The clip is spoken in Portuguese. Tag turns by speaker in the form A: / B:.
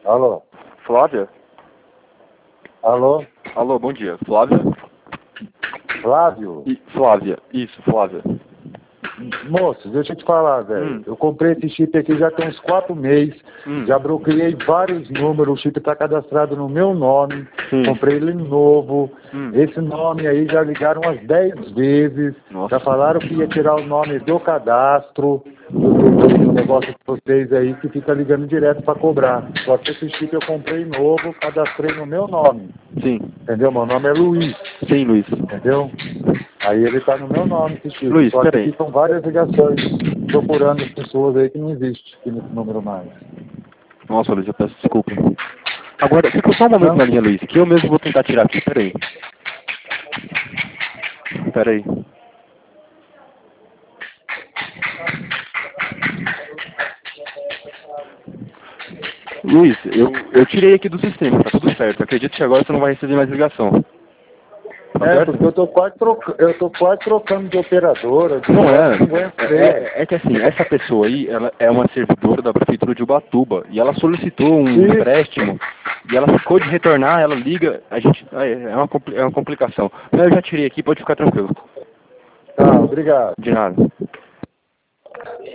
A: Alô?
B: Flávia?
A: Alô?
B: Alô, bom dia. Flávia?
A: Flávio?
B: Flávia, isso, Flávia.
A: Moço, deixa eu te falar, velho. Eu comprei esse chip aqui já tem uns 4 meses. Já bloqueei vários números. O chip tá cadastrado no meu nome. Comprei ele novo. Esse nome aí já ligaram umas 10 vezes.
B: Nossa.
A: Já falaram que ia tirar o nome do cadastro do negócio de vocês aí, que fica ligando direto pra cobrar. Só que esse chip eu comprei novo, cadastrei no meu nome.
B: Sim.
A: Entendeu? Meu nome é Luiz.
B: Sim, Luiz.
A: Entendeu? Aí ele tá no meu nome, esse chip.
B: Luiz,
A: Só que
B: peraí.
A: aqui são várias ligações procurando as pessoas aí que não existe aqui nesse número mais.
B: Nossa, Luiz, eu peço desculpa. Agora, fica só um momento na linha, Luiz, que eu mesmo vou tentar tirar aqui. Peraí. Peraí. Luiz, eu tirei aqui do sistema, tá tudo certo. Acredito que agora você não vai receber mais ligação. Tá certo?
A: Porque eu tô quase trocando de operadora.
B: Não é.
A: Não aguento
B: É que assim, essa pessoa aí, ela é uma servidora da prefeitura de Ubatuba e ela solicitou um empréstimo e ela ficou de retornar, ela liga, a gente é uma complicação. Mas eu já tirei aqui, pode ficar tranquilo.
A: Tá, obrigado.
B: De nada.